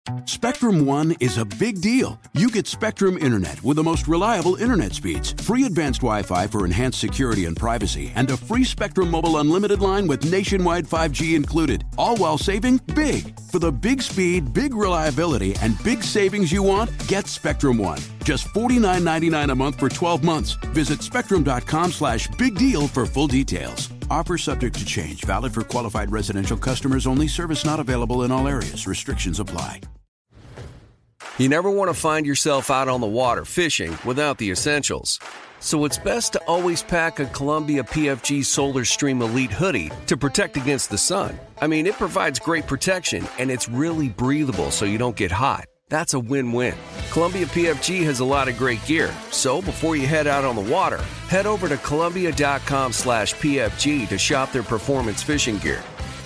Spectrum One is a big deal. You get Spectrum Internet with the most reliable internet speeds, free advanced Wi-Fi for enhanced security and privacy, and a free Spectrum Mobile Unlimited line with nationwide 5G included, all while saving big. For the big speed, big reliability, and big savings you want, get Spectrum One. Just $49.99 a month for 12 months. Visit spectrum.com/big deal for full details. Offer subject to change. Valid for qualified residential customers only. Service not available in all areas. Restrictions apply. You never want to find yourself out on the water fishing without the essentials. So it's best to always pack a Columbia PFG Solar Stream Elite hoodie to protect against the sun. I mean, it provides great protection, and it's really breathable so you don't get hot. That's a win-win. Columbia PFG has a lot of great gear, so before you head out on the water, head over to Columbia.com/PFG to shop their performance fishing gear.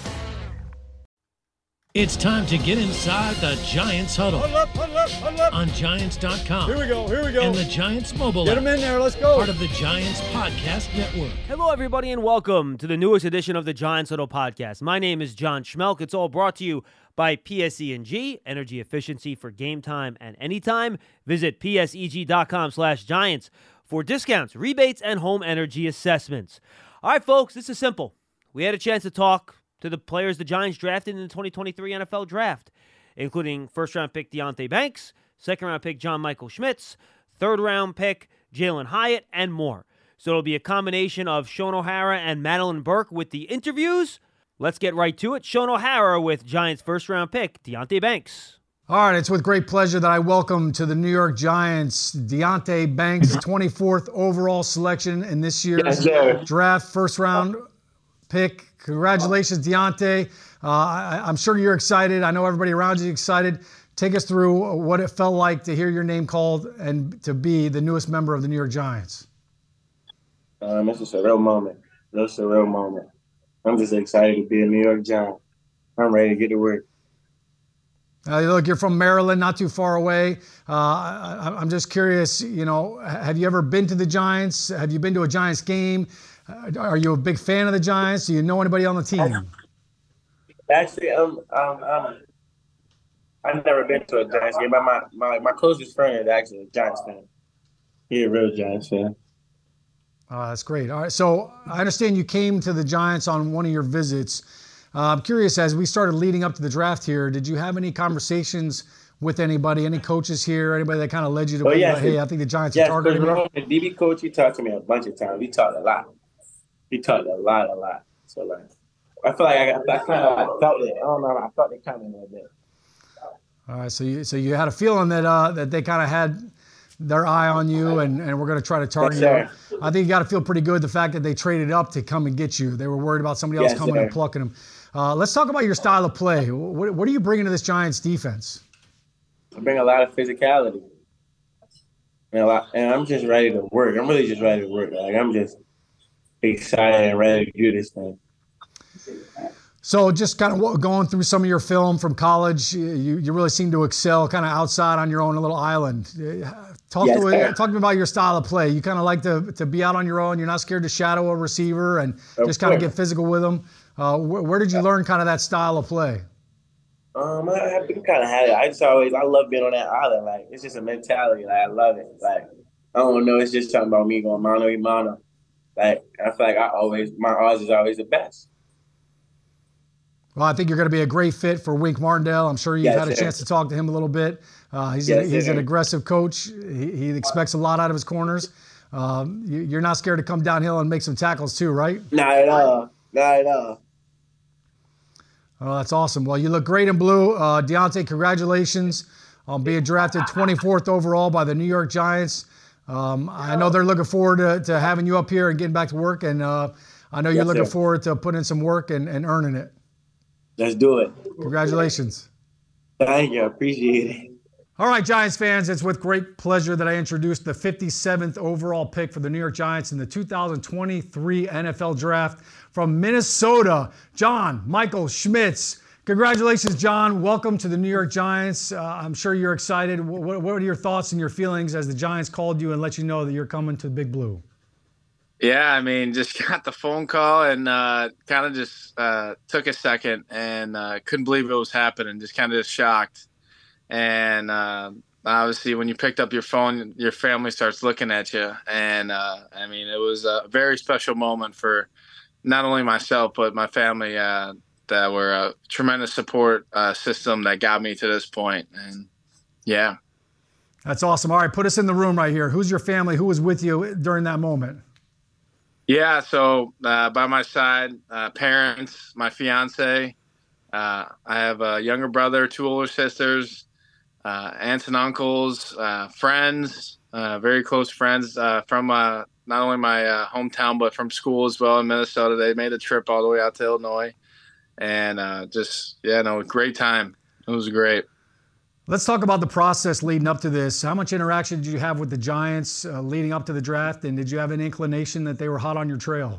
It's time to get inside the Giants huddle. Huddle up. On Giants.com. Here we go. And the Giants mobile Get app. them in there, let's go. Part of the Giants Podcast Network. Hello, everybody, and welcome to the newest edition of the Giants Huddle Podcast. My name is John Schmelk. It's all brought to you by PSEG, energy efficiency for game time and anytime. Visit pseg.com/Giants for discounts, rebates, and home energy assessments. All right, folks, this is simple. We had a chance to talk to the players the Giants drafted in the 2023 NFL Draft, including first-round pick Deonte Banks, second-round pick John Michael Schmitz, third-round pick Jalen Hyatt, and more. So it'll be a combination of Sean O'Hara and Madeline Burke with the interviews. Let's get right to it. Sean O'Hara with Giants first-round pick Deonte Banks. All right, it's with great pleasure that I welcome to the New York Giants Deonte Banks, 24th overall selection in this year's draft, first-round pick. Congratulations, Deonte. I'm sure you're excited. I know everybody around you is excited. Take us through what it felt like to hear your name called and to be the newest member of the New York Giants. It's just a real moment. It's a real moment. I'm just excited to be a New York Giant. I'm ready to get to work. Look, you're from Maryland, not too far away. I'm just curious, have you ever been to the Giants? Have you been to a Giants game? Are you a big fan of the Giants? Do you know anybody on the team? Actually, I've never been to a Giants game, but my closest friend is actually a Giants fan. He's a real Giants fan. That's great. All right, so I understand you came to the Giants on one of your visits. I'm curious, as we started leading up to the draft here, did you have any conversations with anybody, any coaches here, anybody that kind of led you to believe, hey, I think the Giants are targeting me? The DB coach, he talked to me a bunch of times. He talked a lot. A lot. So, I feel like I felt it. I don't know. I felt it coming a little bit. All right, so you had a feeling that they kind of had their eye on you and we're going to try to target you. I think you got to feel pretty good the fact that they traded up to come and get you. They were worried about somebody else coming and plucking them. Let's talk about your style of play. What are you bringing to this Giants defense? I bring a lot of physicality. And I'm just ready to work. I'm really just ready to work. Like, I'm just excited and ready to do this thing. So just kind of going through some of your film from college, you really seem to excel kind of outside on your own little island. Talk to me about your style of play. You kind of like to be out on your own. You're not scared to shadow a receiver and just kind of get physical with them. Where did you learn kind of that style of play? I kind of had it. I love being on that island. Like, it's just a mentality. Like, I love it. Like, I don't know. It's just something about me going mano a mano. Like, I feel like my odds is always the best. Well, I think you're going to be a great fit for Wink Martindale. I'm sure you've had a chance to talk to him a little bit. He's an aggressive coach. He expects a lot out of his corners. You're not scared to come downhill and make some tackles too, right? Not at all. Oh, that's awesome. Well, you look great in blue. Deonte, congratulations on being drafted 24th overall by the New York Giants. I know they're looking forward to having you up here and getting back to work, and I know you're looking forward to putting in some work and earning it. Let's do it. Congratulations. Thank you. I appreciate it. All right, Giants fans, it's with great pleasure that I introduce the 57th overall pick for the New York Giants in the 2023 NFL Draft from Minnesota, John Michael Schmitz. Congratulations, John. Welcome to the New York Giants. I'm sure you're excited. What are your thoughts and your feelings as the Giants called you and let you know that you're coming to Big Blue? Yeah, I mean, just got the phone call and kind of just took a second and couldn't believe it was happening. Just kind of shocked. And obviously, when you picked up your phone, your family starts looking at you. And I mean, it was a very special moment for not only myself but my family. That were a tremendous support system that got me to this point. And yeah. That's awesome. All right, put us in the room right here. Who's your family? Who was with you during that moment? Yeah, so by my side, parents, my fiance. I have a younger brother, 2 older sisters, aunts and uncles, friends, very close friends from not only my hometown but from school as well in Minnesota. They made the trip all the way out to Illinois. And great time. It was great. Let's talk about the process leading up to this. How much interaction did you have with the Giants leading up to the draft, and did you have an inclination that they were hot on your trail?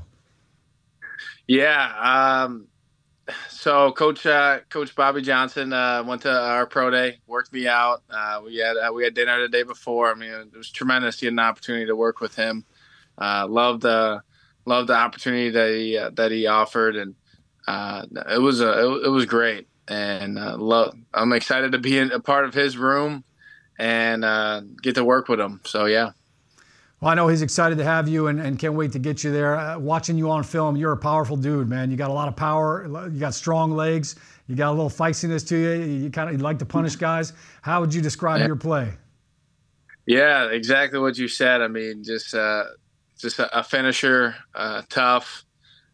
Yeah. So Coach Bobby Johnson went to our pro day, worked me out. We had dinner the day before. I mean, it was tremendous. He had an opportunity to work with him. Loved the opportunity that he offered, and it was great. And I'm excited to be a part of his room and get to work with him. So, yeah. Well, I know he's excited to have you and can't wait to get you there. Watching you on film, you're a powerful dude, man. You got a lot of power. You got strong legs. You got a little feistiness to you. You like to punish guys. How would you describe your play? Yeah, exactly what you said. I mean, just a finisher, tough,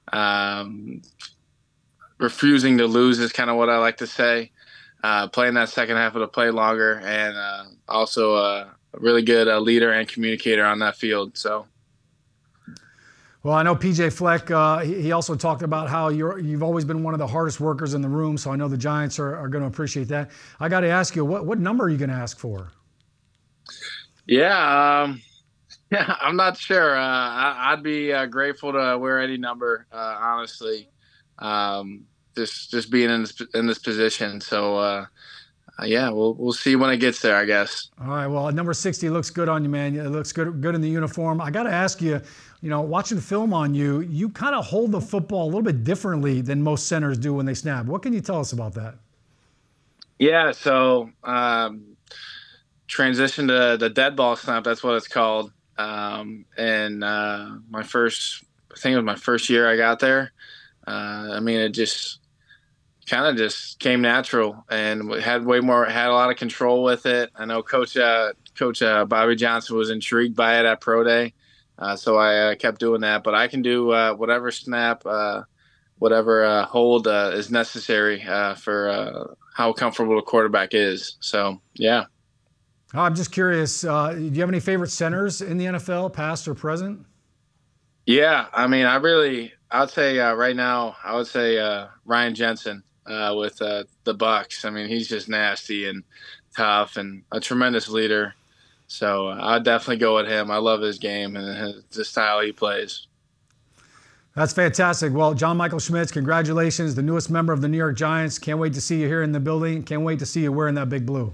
refusing to lose is kind of what I like to say. Playing that second half of the play longer, and also a really good leader and communicator on that field. So, well, I know PJ Fleck. He also talked about how you've always been one of the hardest workers in the room. So I know the Giants are going to appreciate that. I got to ask you, what number are you going to ask for? Yeah, I'm not sure. I'd be grateful to wear any number, honestly. Just being in this position. So, we'll see when it gets there, I guess. All right. Well, number 60 looks good on you, man. It looks good in the uniform. I got to ask you, watching the film on you, you kind of hold the football a little bit differently than most centers do when they snap. What can you tell us about that? Yeah. So, transition to the dead ball snap. That's what it's called. And my first year I got there. I mean, it just kind of just came natural, and we had a lot of control with it. I know Coach Bobby Johnson was intrigued by it at pro day, so I kept doing that. But I can do whatever snap, whatever hold is necessary for how comfortable the quarterback is. So, yeah. I'm just curious, do you have any favorite centers in the NFL, past or present? Yeah, I mean, I'd say right now, I would say Ryan Jensen with the Bucs. I mean, he's just nasty and tough and a tremendous leader. So I'd definitely go with him. I love his game and the style he plays. That's fantastic. Well, John Michael Schmitz, congratulations, the newest member of the New York Giants. Can't wait to see you here in the building. Can't wait to see you wearing that big blue.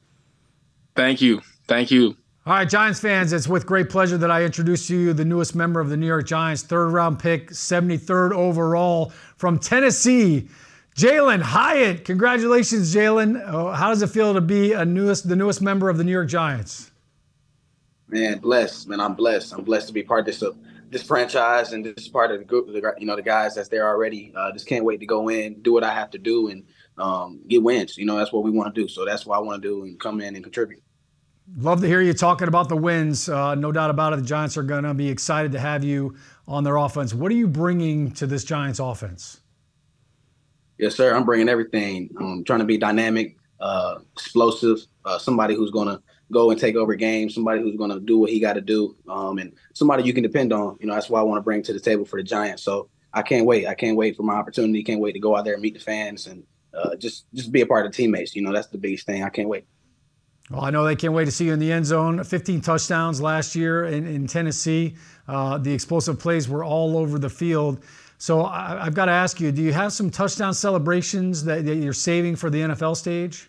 Thank you. Thank you. All right, Giants fans, it's with great pleasure that I introduce to you the newest member of the New York Giants, third-round pick, 73rd overall from Tennessee, Jalin Hyatt. Congratulations, Jalin. How does it feel to be the newest member of the New York Giants? Man, blessed. Man, I'm blessed. I'm blessed to be part of this franchise and this part of the group. The guys that's there already. Just can't wait to go in, do what I have to do, and get wins. That's what we want to do. So that's what I want to do and come in and contribute. Love to hear you talking about the wins. No doubt about it. The Giants are going to be excited to have you on their offense. What are you bringing to this Giants offense? Yes, sir. I'm bringing everything. I'm trying to be dynamic, explosive, somebody who's going to go and take over games, somebody who's going to do what he got to do, and somebody you can depend on. That's what I want to bring to the table for the Giants. So I can't wait. I can't wait for my opportunity. Can't wait to go out there and meet the fans and just be a part of the teammates. That's the biggest thing. I can't wait. Well, I know they can't wait to see you in the end zone. 15 touchdowns last year in Tennessee. The explosive plays were all over the field. So I've got to ask you, do you have some touchdown celebrations that you're saving for the NFL stage?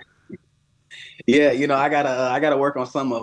Yeah, I gotta work on some of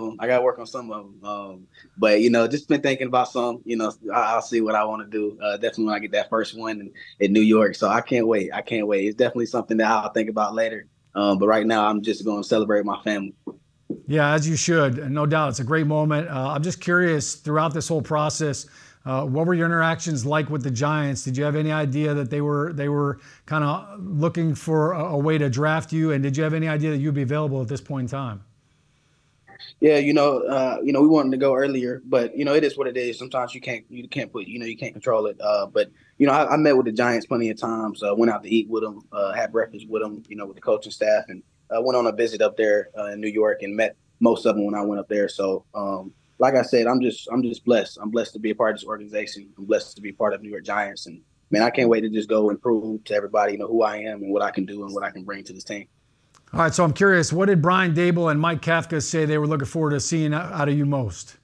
them. But just been thinking about some. I'll see what I want to do. Definitely when I get that first one in New York. So I can't wait. It's definitely something that I'll think about later. But right now, I'm just going to celebrate my family. Yeah, as you should. And no doubt, it's a great moment. I'm just curious, throughout this whole process, what were your interactions like with the Giants? Did you have any idea that they were kind of looking for a way to draft you? And did you have any idea that you'd be available at this point in time? Yeah, we wanted to go earlier, but it is what it is. Sometimes you can't control it. But I met with the Giants plenty of times. Went out to eat with them, had breakfast with them, with the coaching staff, and went on a visit up there in New York and met most of them when I went up there. So, like I said, I'm just blessed. I'm blessed to be a part of this organization. I'm blessed to be a part of New York Giants, and man, I can't wait to just go and prove to everybody, who I am and what I can do and what I can bring to this team. All right, so I'm curious, what did Brian Daboll and Mike Kafka say they were looking forward to seeing out of you most?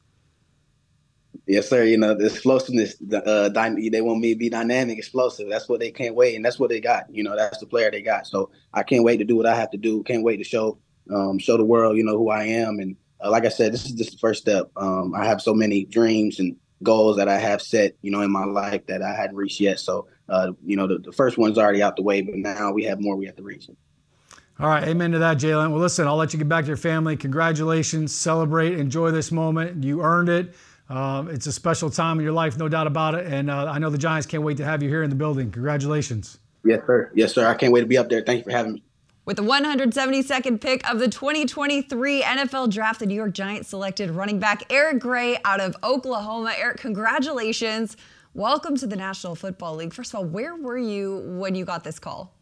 Yes, sir. The explosiveness, they want me to be dynamic, explosive. That's what they can't wait, and that's what they got. That's the player they got. So I can't wait to do what I have to do. Can't wait to show the world, who I am. And like I said, this is just the first step. I have so many dreams and goals that I have set, in my life that I hadn't reached yet. So, the first one's already out the way, but now we have more we have to reach. All right, amen to that, Jalen. Well, listen, I'll let you get back to your family. Congratulations, celebrate, enjoy this moment. You earned it. It's a special time in your life, no doubt about it. And I know the Giants can't wait to have you here in the building. Congratulations. Yes, sir. Yes, sir. I can't wait to be up there. Thank you for having me. With the 172nd pick of the 2023 NFL Draft, the New York Giants selected running back Eric Gray out of Oklahoma. Eric, congratulations. Welcome to the National Football League. First of all, where were you when you got this call?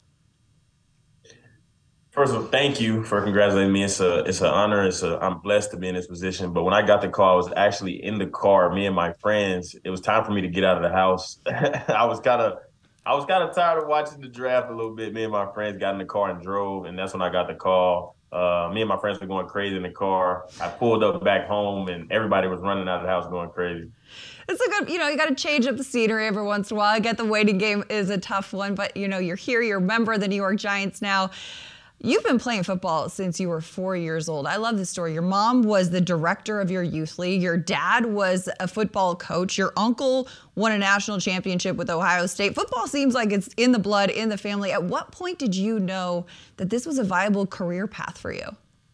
First of all, thank you for congratulating me. It's an honor. I'm blessed to be in this position. But when I got the call, I was actually in the car, me and my friends. It was time for me to get out of the house. I was kind of tired of watching the draft a little bit. Me and my friends got in the car and drove, and that's when I got the call. Me and my friends were going crazy in the car. I pulled up back home, and everybody was running out of the house going crazy. It's a good, you got to change up the scenery every once in a while. I get the waiting game is a tough one, but, you're here. You're a member of the New York Giants now. You've been playing football since you were 4 years old. I love this story. Your mom was the director of your youth league. Your dad was a football coach. Your uncle won a national championship with Ohio State. Football seems like it's in the blood, in the family. At what point did you know that this was a viable career path for you?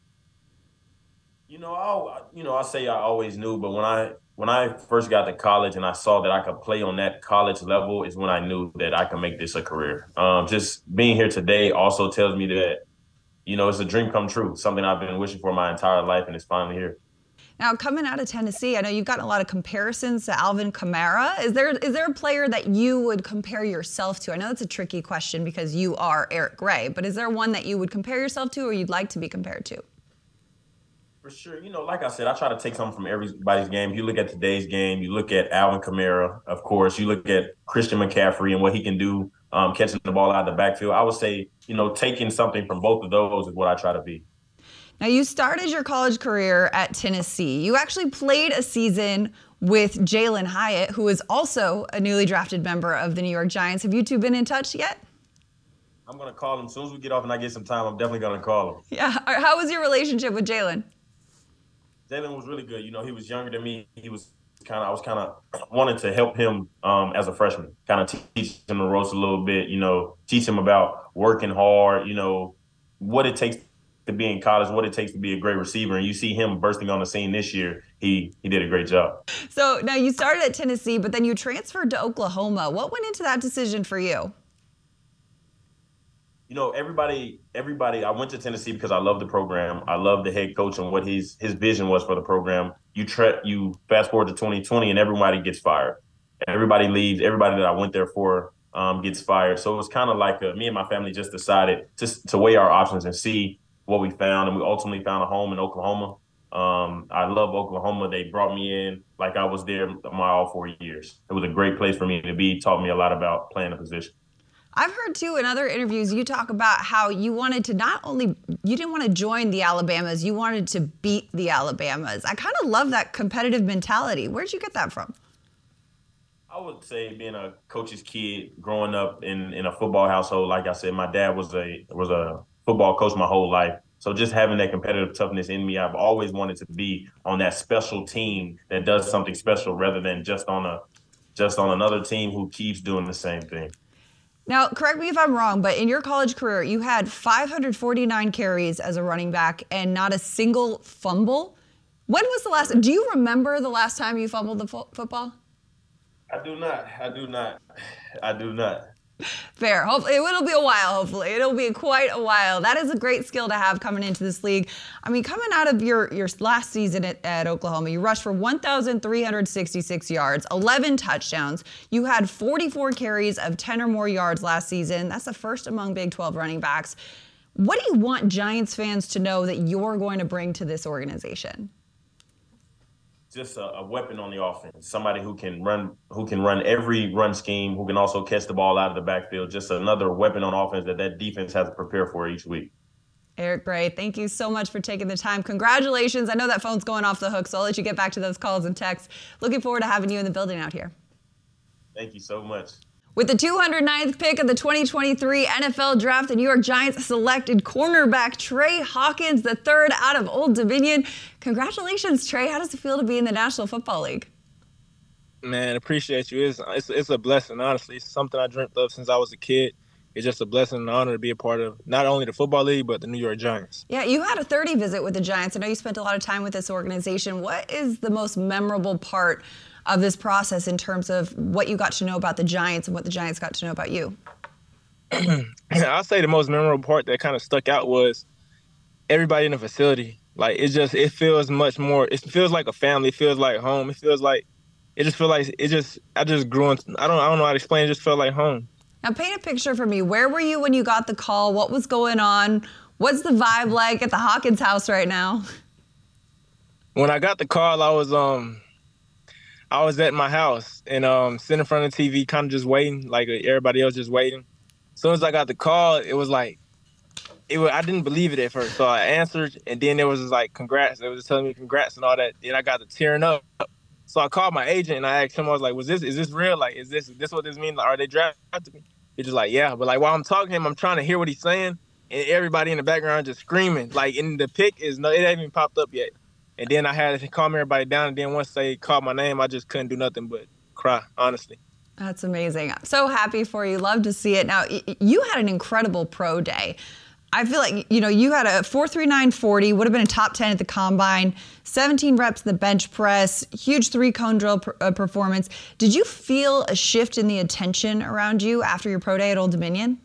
I'll say I always knew, but when I first got to college and I saw that I could play on that college level is when I knew that I could make this a career. Just being here today also tells me that it's a dream come true, something I've been wishing for my entire life, and it's finally here. Now, coming out of Tennessee, I know you've gotten a lot of comparisons to Alvin Kamara. Is there a player that you would compare yourself to? I know that's a tricky question because you are Eric Gray, but is there one that you would compare yourself to or you'd like to be compared to? For sure. Like I said, I try to take something from everybody's game. You look at today's game, you look at Alvin Kamara, of course, you look at Christian McCaffrey and what he can do catching the ball out of the backfield. I would say, taking something from both of those is what I try to be. Now, you started your college career at Tennessee. You actually played a season with Jalin Hyatt, who is also a newly drafted member of the New York Giants. Have you two been in touch yet? I'm going to call him. As soon as we get off and I get some time, I'm definitely going to call him. Yeah. How was your relationship with Jalin? Jalin was really good. He was younger than me. I was kind of wanting to help him as a freshman, kind of teach him the ropes a little bit, teach him about working hard, what it takes to be in college, what it takes to be a great receiver. And you see him bursting on the scene this year. He did a great job. So now you started at Tennessee, but then you transferred to Oklahoma. What went into that decision for you? Everybody, I went to Tennessee because I love the program. I love the head coach and what his vision was for the program. You fast forward to 2020 and everybody gets fired. Everybody leaves. Everybody that I went there for gets fired. So it was kind of like me and my family just decided to weigh our options and see what we found. And we ultimately found a home in Oklahoma. I love Oklahoma. They brought me in like I was there all 4 years. It was a great place for me to be. Taught me a lot about playing the position. I've heard, too, in other interviews, you talk about how you wanted to you didn't want to join the Alabamas, you wanted to beat the Alabamas. I kind of love that competitive mentality. Where'd you get that from? I would say being a coach's kid, growing up in a football household, like I said, my dad was a football coach my whole life. So just having that competitive toughness in me, I've always wanted to be on that special team that does something special rather than just on another team who keeps doing the same thing. Now, correct me if I'm wrong, but in your college career, you had 549 carries as a running back and not a single fumble. When was the last? Do you remember the last time you fumbled the football? I do not. Fair. Hopefully, it'll be a while. Hopefully, it'll be quite a while. That is a great skill to have coming into this league. I mean, coming out of your last season at Oklahoma, you rushed for 1,366 yards, 11 touchdowns. You had 44 carries of 10 or more yards last season. That's the first among Big 12 running backs. What do you want Giants fans to know that you're going to bring to this organization? Just a weapon on the offense, somebody who can run every run scheme, who can also catch the ball out of the backfield. Just another weapon on offense that defense has to prepare for each week. Eric Bray, thank you so much for taking the time. Congratulations. I know that phone's going off the hook, so I'll let you get back to those calls and texts. Looking forward to having you in the building out here. Thank you so much. With the 209th pick of the 2023 NFL Draft, the New York Giants selected cornerback Trey Hawkins III out of Old Dominion. Congratulations, Trey. How does it feel to be in the National Football League? Man, appreciate you. It's a blessing, honestly. It's something I dreamt of since I was a kid. It's just a blessing and an honor to be a part of not only the football league, but the New York Giants. Yeah, you had a 30 visit with the Giants. I know you spent a lot of time with this organization. What is the most memorable part of this process in terms of what you got to know about the Giants and what the Giants got to know about you? I'll say the most memorable part that kind of stuck out was everybody in the facility. Like, it feels much more, it feels like a family. It feels like home. I just grew into, I don't know how to explain it. It just felt like home. Now paint a picture for me. Where were you when you got the call? What was going on? What's the vibe like at the Hawkins house right now? When I got the call, I was at my house and sitting in front of the TV, kind of just waiting, like everybody else just waiting. As soon as I got the call, it was like, I didn't believe it at first. So I answered, and then it was just like, congrats. It was just telling me congrats and all that. Then I got to tearing up. So I called my agent and I asked him, I was like, is this real? Like, is this what this means? Like, are they drafting me? He's just like, yeah. But like, while I'm talking to him, I'm trying to hear what he's saying. And everybody in the background just screaming. Like, in the pick it hasn't even popped up yet. And then I had to calm everybody down. And then once they called my name, I just couldn't do nothing but cry, honestly. That's amazing. I'm so happy for you. Love to see it. Now, you had an incredible pro day. I feel like, you had a 4.3940, would have been a top 10 at the combine, 17 reps in the bench press, huge 3-cone drill performance. Did you feel a shift in the attention around you after your pro day at Old Dominion?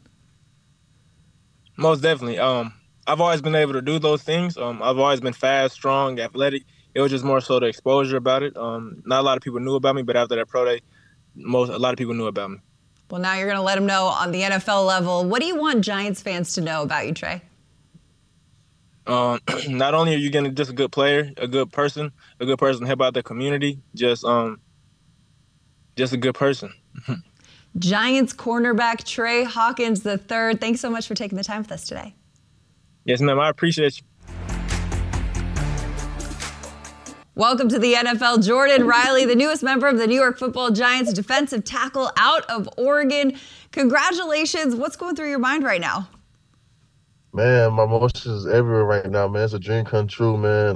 Most definitely. I've always been able to do those things. I've always been fast, strong, athletic. It was just more so the exposure about it. Not a lot of people knew about me, but after that pro day, a lot of people knew about me. Well, now you're going to let them know on the NFL level. What do you want Giants fans to know about you, Trey? Not only are you getting just a good player, a good person to help out the community, just a good person. Giants cornerback Trey Hawkins III. Thanks so much for taking the time with us today. Yes, ma'am. I appreciate you. Welcome to the NFL, Jordan Riley, the newest member of the New York Football Giants, defensive tackle out of Oregon. Congratulations. What's going through your mind right now? Man, my emotions everywhere right now, man. It's a dream come true, man.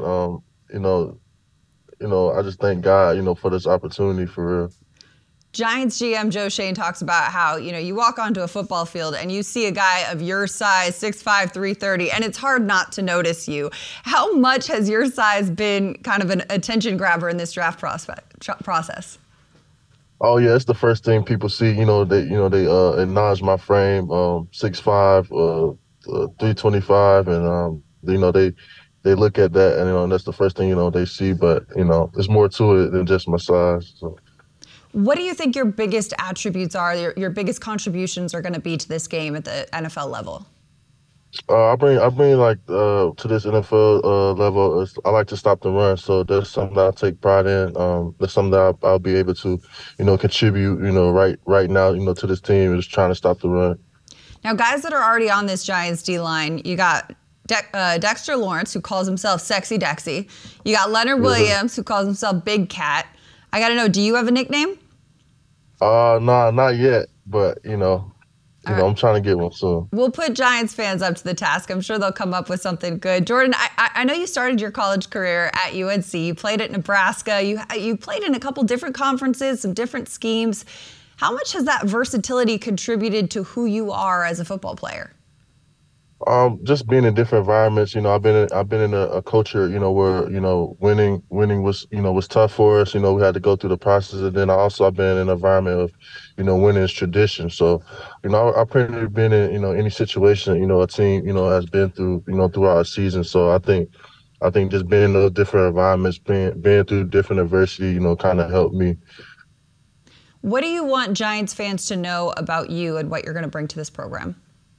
I just thank God, for this opportunity for real. Giants GM Joe Schoen talks about how, you walk onto a football field and you see a guy of your size, 6'5", 330, and it's hard not to notice you. How much has your size been kind of an attention grabber in this draft process? Oh yeah, it's the first thing people see. They acknowledge my frame, 6'5", 325, and they look at that and that's the first thing they see. But there's more to it than just my size. So. What do you think your biggest attributes are, your biggest contributions are going to be to this game at the NFL level? I bring to this NFL level. I like to stop the run, so that's something that I take pride in. That's something that I'll be able to, contribute. Right now, to this team is trying to stop the run. Now, guys that are already on this Giants D line, you got Dexter Lawrence, who calls himself Sexy Dexy. You got Leonard Williams, who calls himself Big Cat. I got to know, do you have a nickname? Nah, not yet, but I'm trying to get one soon. We'll put Giants fans up to the task. I'm sure they'll come up with something good. Jordan, I know you started your college career at UNC. You played at Nebraska. You played in a couple different conferences, some different schemes. How much has that versatility contributed to who you are as a football player? Just being in different environments. I've been in a culture, where, winning was tough for us. We had to go through the process. And then I've been in an environment of, winning is tradition. So, I've pretty much been in, any situation, a team, has been through, throughout a season. So I think just being in those different environments, being through different adversity, kind of helped me. What do you want Giants fans to know about you and what you're going to bring to this program?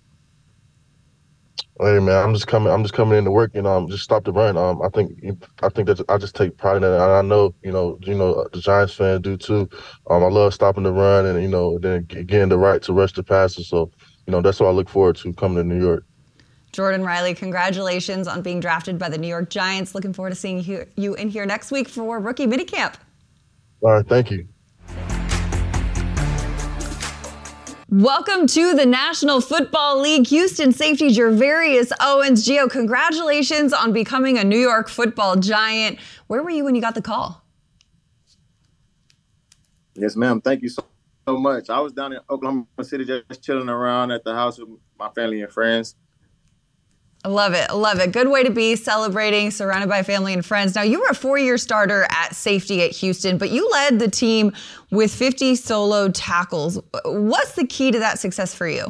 Hey man, I'm just coming into work and just stop the run. I think that I just take pride in it. And I know, the Giants fans do too. I love stopping the run and then getting the right to rush the passes. So, that's what I look forward to coming to New York. Jordan Riley, congratulations on being drafted by the New York Giants. Looking forward to seeing you in here next week for rookie minicamp. All right, thank you. Welcome to the National Football League. Houston safety Gervarius Owens. Gio, congratulations on becoming a New York Football Giant. Where were you when you got the call? Yes, ma'am. Thank you so much. I was down in Oklahoma City just chilling around at the house with my family and friends. I love it. I love it. Good way to be, celebrating, surrounded by family and friends. Now, you were a 4-year starter at safety at Houston, but you led the team with 50 solo tackles. What's the key to that success for you?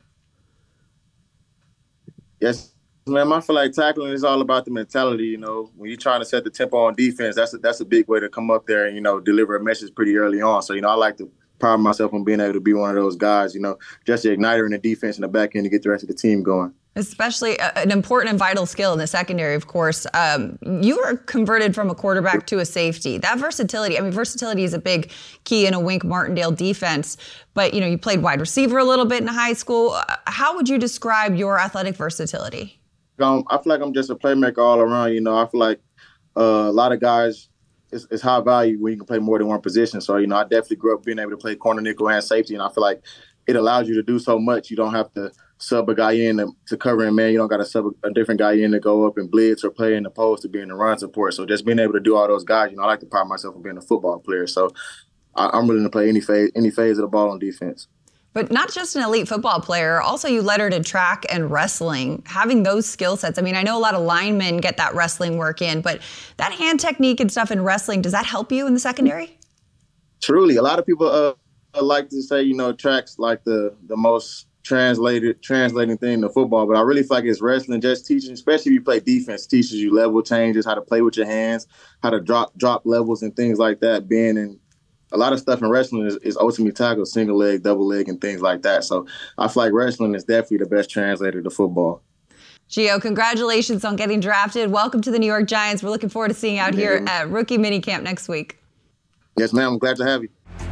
Yes, ma'am. I feel like tackling is all about the mentality. When you're trying to set the tempo on defense, that's a big way to come up there and, deliver a message pretty early on. So, I like to pride myself on being able to be one of those guys, just the igniter in the defense and the back end to get the rest of the team going. Especially an important and vital skill in the secondary, of course. You were converted from a quarterback to a safety. That versatility, versatility is a big key in a Wink Martindale defense. But, you played wide receiver a little bit in high school. How would you describe your athletic versatility? I feel like I'm just a playmaker all around. I feel like a lot of guys, it's high value when you can play more than one position. So, I definitely grew up being able to play corner, nickel, and safety. And I feel like it allows you to do so much. You don't have to sub a guy in to cover him, man. You don't got to sub a different guy in to go up and blitz or play in the post to be in the run support. So just being able to do all those guys, I like to pride myself on being a football player. So I'm willing to play any phase of the ball on defense. But not just an elite football player, also you lettered in track and wrestling. Having those skill sets, I know a lot of linemen get that wrestling work in, but that hand technique and stuff in wrestling, does that help you in the secondary? Truly. A lot of people like to say, track's like the most translating thing to football, but I really feel like it's wrestling, just teaching, especially if you play defense, teaches you level changes, how to play with your hands, how to drop levels and things like that. Being in a lot of stuff in wrestling is ultimately tackle, single leg, double leg, and things like that. So I feel like wrestling is definitely the best translator to football. Gio, congratulations on getting drafted. Welcome to the New York Giants. We're looking forward to seeing you out here at rookie minicamp next week. Yes, ma'am. I'm glad to have you.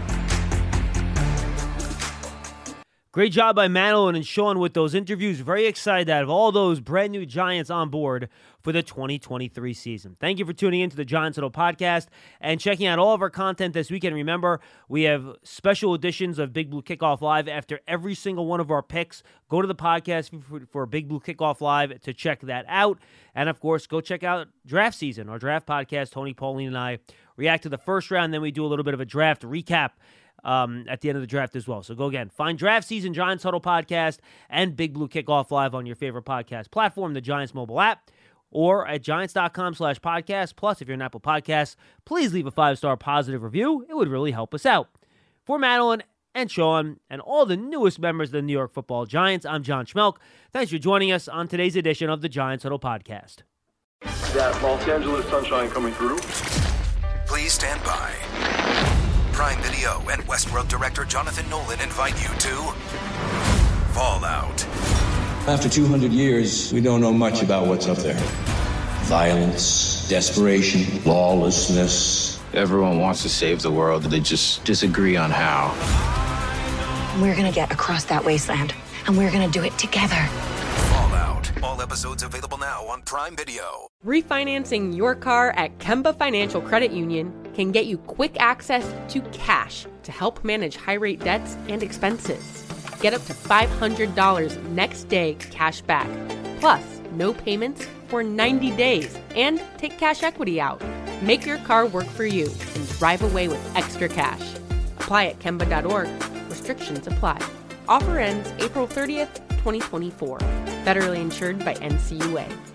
Great job by Madeline and Sean with those interviews. Very excited to have all those brand new Giants on board for the 2023 season. Thank you for tuning in to the Giants Huddle podcast and checking out all of our content this weekend. Remember, we have special editions of Big Blue Kickoff Live after every single one of our picks. Go to the podcast for Big Blue Kickoff Live to check that out. And, of course, go check out Draft Season, our draft podcast. Tony, Pauline, and I react to the first round, then we do a little bit of a draft recap at the end of the draft as well. So go again. Find Draft Season, Giants Huddle Podcast, and Big Blue Kickoff Live on your favorite podcast platform, the Giants mobile app, or at giants.com/podcast. Plus, if you're an Apple Podcast, please leave a 5-star positive review. It would really help us out. For Madeline and Sean and all the newest members of the New York Football Giants, I'm John Schmelk. Thanks for joining us on today's edition of the Giants Huddle Podcast. That Los Angeles sunshine coming through. Please stand by. Prime Video and Westworld director Jonathan Nolan invite you to Fallout. After 200 years, we don't know much about what's up there. Violence, desperation, lawlessness. Everyone wants to save the world, they just disagree on how. We're gonna get across that wasteland, and we're gonna do it together. Fallout. All episodes available now on Prime Video. Refinancing your car at Kemba Financial Credit Union can get you quick access to cash to help manage high-rate debts and expenses. Get up to $500 next day cash back, plus no payments for 90 days, and take cash equity out. Make your car work for you and drive away with extra cash. Apply at Kemba.org. Restrictions apply. Offer ends April 30th, 2024. Federally insured by NCUA.